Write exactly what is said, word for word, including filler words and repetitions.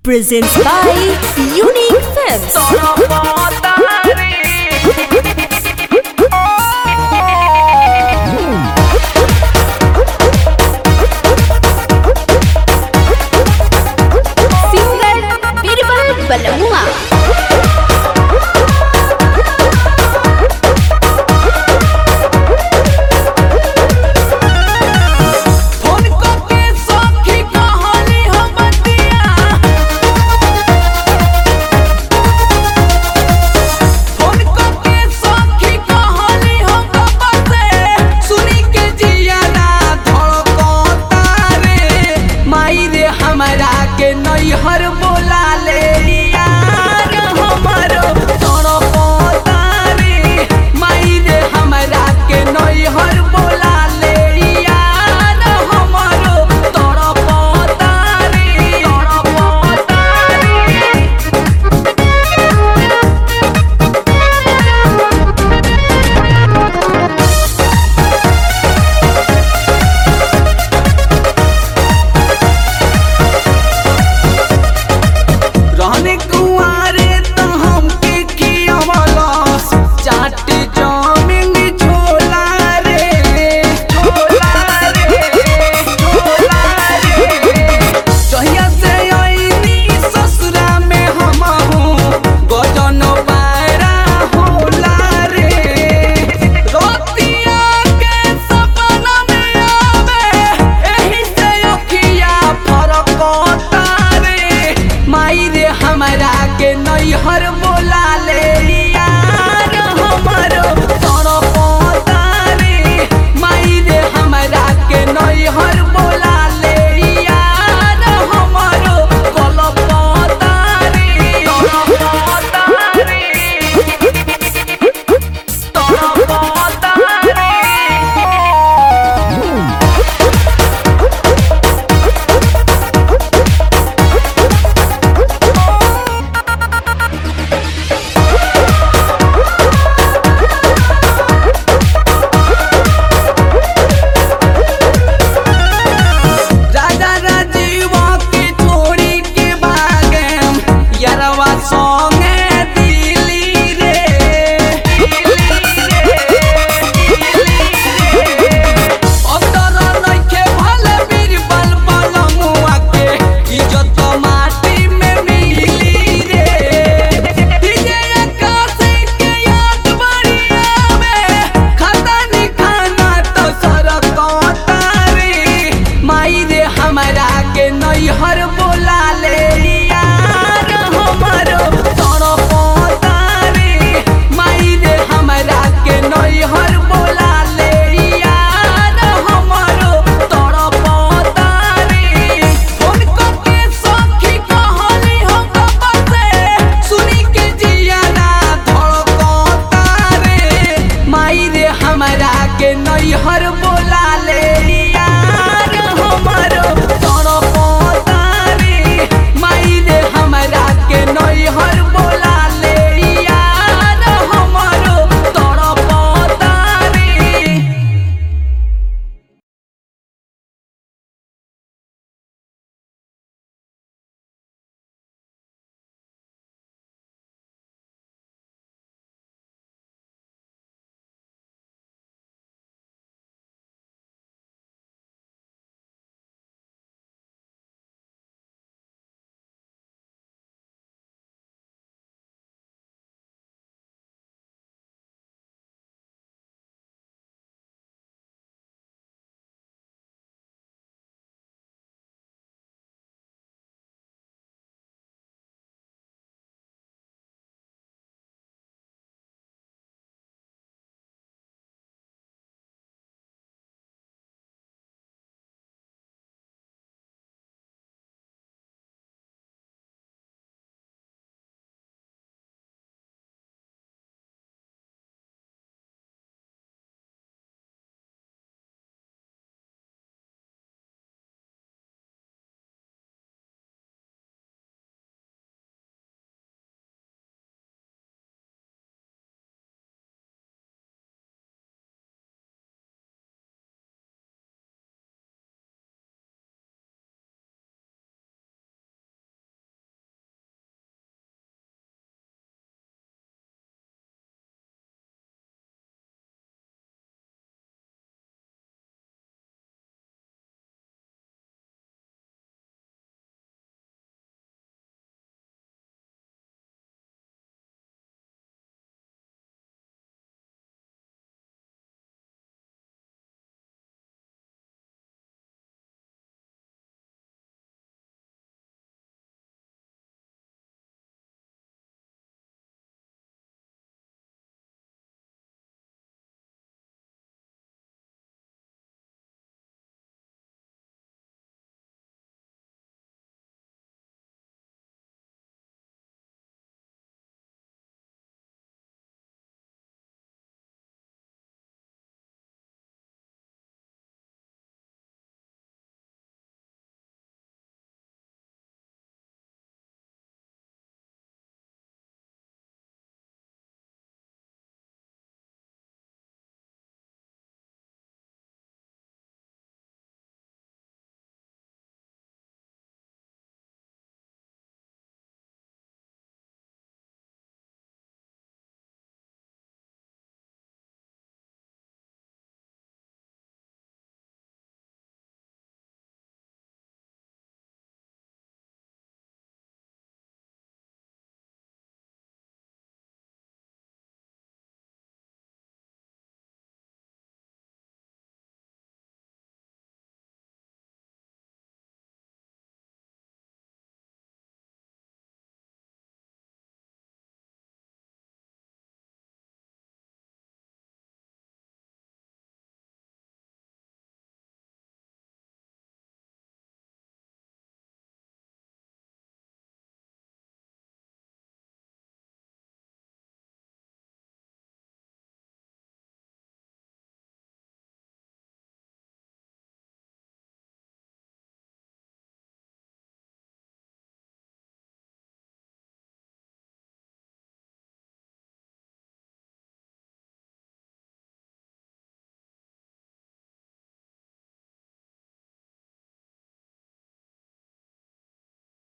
presents by Unique Films. Singer Birbal Balamua. हर बोला ले यार हमारो तोरो पोतारी माई रे हमरा के नई हर बोला ले यार हमारो तोरो पोतारी तोरो पोतारी रहने कुआरे तो हमके खियावलस चाट जामिन छोला रे छोला रे छोला रे जहिया से आईनी ससुरा में हमहू गजन पारा होला रे रोतिया के सपना में आवे एही से अखिया फरकता रे माई रे हमरा के नैहर बोला ले यार हमारो तोरो पोतारी माई रे हमरा के नैहर